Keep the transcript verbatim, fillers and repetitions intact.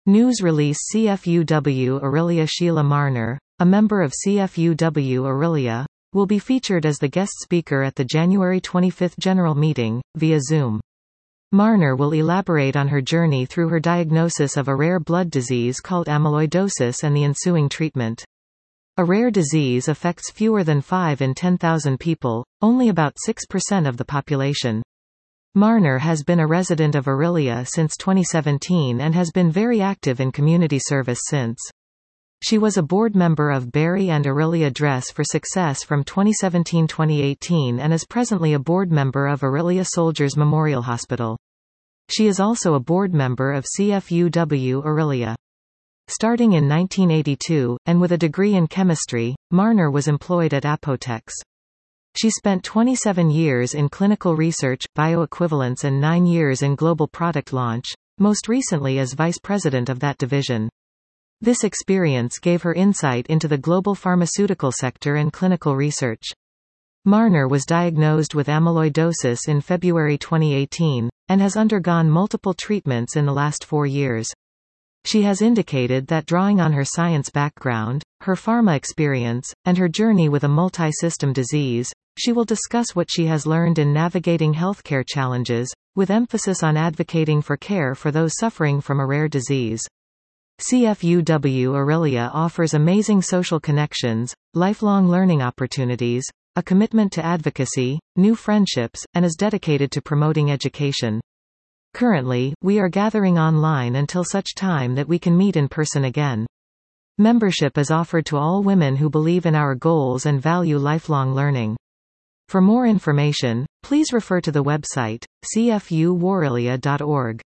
News release C F U W Aurelia Sheila Marner, a member of C F U W Aurelia, will be featured as the guest speaker at the January twenty-fifth General Meeting, via Zoom. Marner will elaborate on her journey through her diagnosis of a rare blood disease called amyloidosis and the ensuing treatment. A rare disease affects fewer than five in ten thousand people, only about six percent of the population. Marner has been a resident of Aurelia since twenty seventeen and has been very active in community service since. She was a board member of Barry and Aurelia Dress for Success from twenty seventeen to twenty eighteen and is presently a board member of Aurelia Soldiers Memorial Hospital. She is also a board member of C F U W Aurelia. Starting in nineteen eighty-two, and with a degree in chemistry, Marner was employed at Apotex. She spent twenty-seven years in clinical research, bioequivalence and nine years in global product launch, most recently as vice president of that division. This experience gave her insight into the global pharmaceutical sector and clinical research. Marner was diagnosed with amyloidosis in February twenty eighteen, and has undergone multiple treatments in the last four years. She has indicated that drawing on her science background, her pharma experience, and her journey with a multi-system disease, she will discuss what she has learned in navigating healthcare challenges, with emphasis on advocating for care for those suffering from a rare disease. C F U W Aurelia offers amazing social connections, lifelong learning opportunities, a commitment to advocacy, new friendships, and is dedicated to promoting education. Currently, we are gathering online until such time that we can meet in person again. Membership is offered to all women who believe in our goals and value lifelong learning. For more information, please refer to the website, c f u w aurelia dot org.